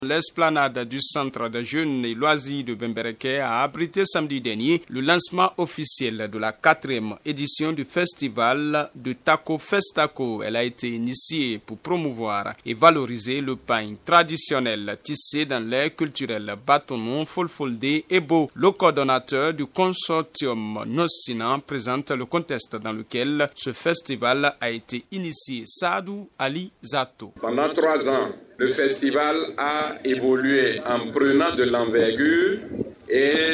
L'esplanade du centre de jeunes et loisirs de Bembereke a abrité samedi dernier le lancement officiel de la 4e édition du festival de Taco Festaco. Elle a été initiée pour promouvoir et valoriser le pain traditionnel tissé dans l'air culturel Batonon, Folfoldé et Beau. Le coordonnateur du consortium Nossina présente le contexte dans lequel ce festival a été initié. Sadou Ali Zato. Pendant 3 ans, le festival a évolué en prenant de l'envergure et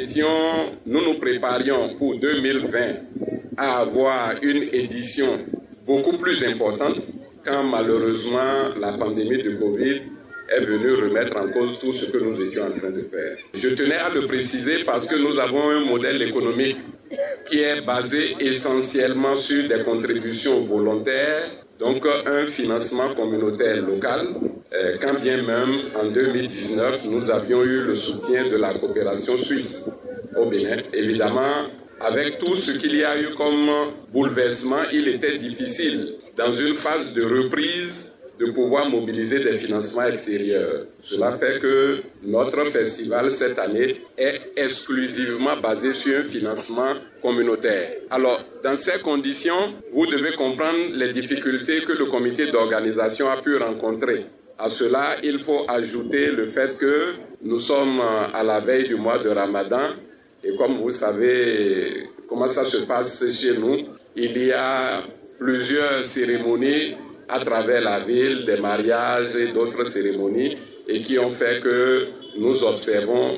nous nous préparions pour 2020 à avoir une édition beaucoup plus importante quand malheureusement la pandémie de Covid est venue remettre en cause tout ce que nous étions en train de faire. Je tenais à le préciser parce que nous avons un modèle économique qui est basé essentiellement sur des contributions volontaires, donc un financement communautaire local, quand bien même en 2019 nous avions eu le soutien de la coopération suisse au Bénin. Évidemment, avec tout ce qu'il y a eu comme bouleversement, il était difficile dans une phase de reprise de pouvoir mobiliser des financements extérieurs. Cela fait que notre festival cette année est exclusivement basé sur un financement communautaire. Alors, dans ces conditions, vous devez comprendre les difficultés que le comité d'organisation a pu rencontrer. À cela, il faut ajouter le fait que nous sommes à la veille du mois de Ramadan et comme vous savez comment ça se passe chez nous, il y a plusieurs cérémonies à travers la ville, des mariages et d'autres cérémonies, et qui ont fait que nous observons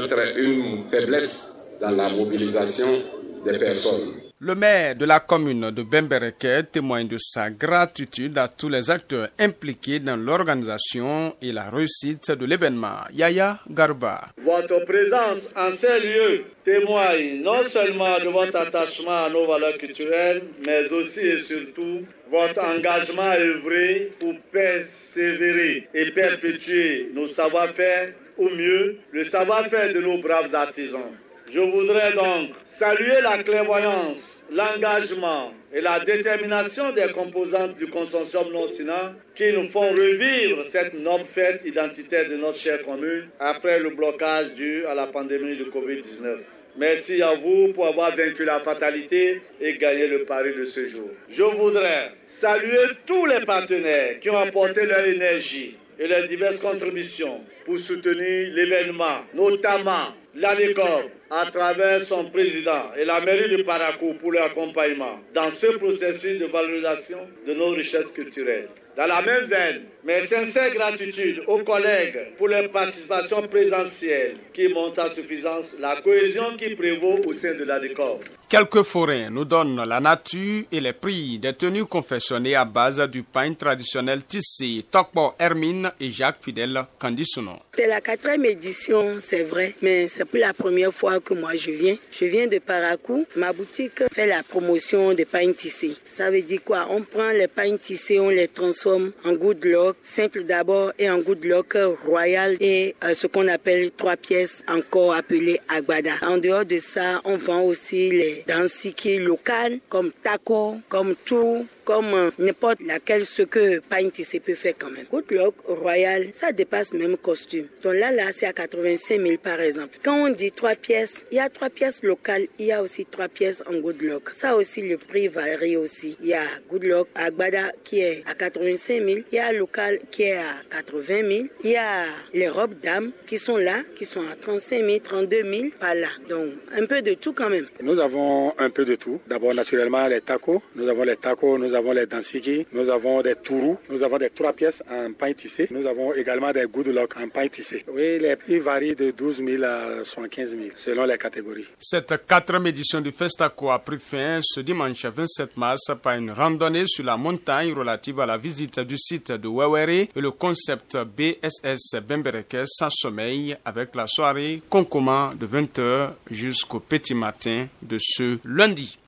une faiblesse dans la mobilisation des personnes. Le maire de la commune de Bembereke témoigne de sa gratitude à tous les acteurs impliqués dans l'organisation et la réussite de l'événement. Yaya Garba. Votre présence en ces lieux témoigne non seulement de votre attachement à nos valeurs culturelles, mais aussi et surtout votre engagement à œuvrer pour persévérer et perpétuer nos savoir-faire, ou mieux, le savoir-faire de nos braves artisans. Je voudrais donc saluer la clairvoyance, l'engagement et la détermination des composantes du consortium Nossina qui nous font revivre cette noble fête identitaire de notre chère commune après le blocage dû à la pandémie de Covid-19. Merci à vous pour avoir vaincu la fatalité et gagné le pari de ce jour. Je voudrais saluer tous les partenaires qui ont apporté leur énergie et leurs diverses contributions pour soutenir l'événement, notamment l'ANECOR à travers son président et la mairie de Parakou pour leur accompagnement dans ce processus de valorisation de nos richesses culturelles. Dans la même veine, mes sincères gratitudes aux collègues pour leur participation présentielle qui montre à suffisance la cohésion qui prévaut au sein de l'ANECOR. Quelques forains nous donnent la nature et les prix des tenues confectionnées à base du pain traditionnel tissé. Tokbo Hermine et Jacques Fidèle Candisono. C'est la 4e édition, c'est vrai, mais c'est pour la première fois que moi je viens. Je viens de Parakou. Ma boutique fait la promotion des pains tissés. Ça veut dire quoi? On prend les pains tissés, on les transforme en good luck, simple d'abord, et en good luck royal et ce qu'on appelle 3 pièces encore appelées agbada. En dehors de ça, on vend aussi les dansiki locales comme taco, comme tout, comme n'importe laquelle, ce que pain tissé peut faire quand même. Good luck royal, ça dépasse même costume. Donc là, c'est à 85 000 par exemple. Quand on dit 3 pièces, il y a 3 pièces locales, il y a aussi 3 pièces en good luck. Ça aussi, le prix varie aussi. Il y a good luck agbada qui est à 85 000, il y a local qui est à 80 000, il y a les robes dames qui sont là, qui sont à 35 000, 32 000 par là. Donc un peu de tout quand même. Nous avons un peu de tout. D'abord naturellement les tacos, nous avons les dansiki, nous avons des tourous, nous avons des 3 pièces en pain tissé, nous avons également des good luck en pain tissé. Oui, les prix varient de 12 000 à 75 000 selon les catégories. Cette 4e édition du Festaco a pris fin ce dimanche 27 mars par une randonnée sur la montagne relative à la visite du site de Wewere et le concept BSS Bembereke sans sommeil avec la soirée Konkoma de 20h jusqu'au petit matin de ce lundi.